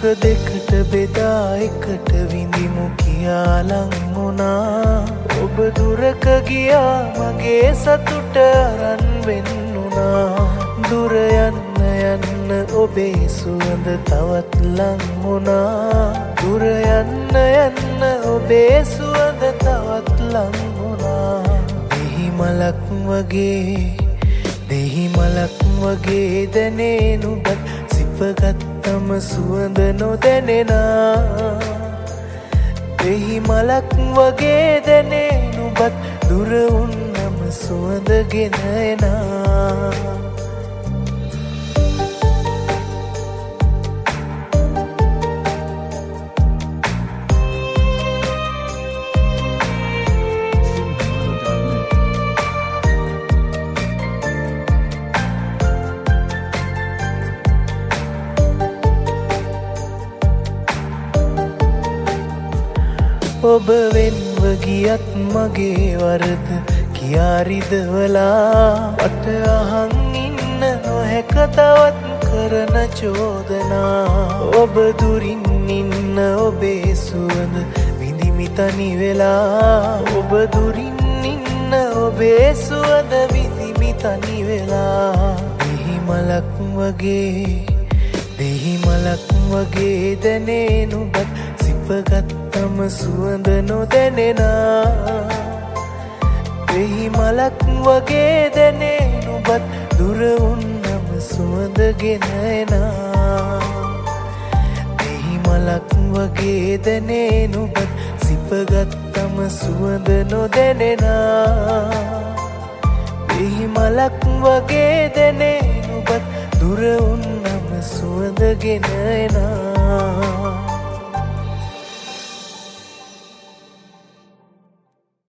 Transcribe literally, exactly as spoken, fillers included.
දෙකට බෙදා එකට විඳිමු කියා ලං වුණා. ඔබ දුරක ගියා මගේ සතුට අරන් වෙන්නුණා. දුර යන්න යන්න ඔබේ සුවඳ තවත් ලං වුණා. දුර යන්න යන්න ඔබේ සුවඳ තවත් ලං වුණා. දෙහි මලක් වගේ දෙහි මලක් වගේ දැනේ නුඹත් සිපගත්තම සුවඳ නොදැනෙනා. දෙහි මලක් වගේ දැනේ නුඹත් දුර වුන්නම සුවඳ ගෙන එනා. ඔබ වෙන්ව ගියත් මගේ වරද කියා රිදවලා. වට අහන් ඉන්න නොහැක තවත් කරන චෝදනා. ඔබ දුරින් ඉන්න ඔබේ සුවඳ විඳිමි තනි වෙලා. ඔබ දුරින් ඉන්න ඔබේ සුවඳ විඳිමි තනි වෙලා. දෙහි මලක් වගේ දෙහි මලක් වගේ දැනේ නුඹත් සිපගත්තම සුවඳ නොදැනෙනා. දෙහි මලක් වගේ දැනේ නුඹත් දුර වුන්නම සුවඳ ගෙන එනා. දෙහි මලක් වගේ දැනේ නුඹත් සිපගත්තම සුවඳ නොදැනෙනා. දෙහි මලක් වගේ දැනේ නුඹත් දුර වුන්නම සුවඳ ගෙන එනා.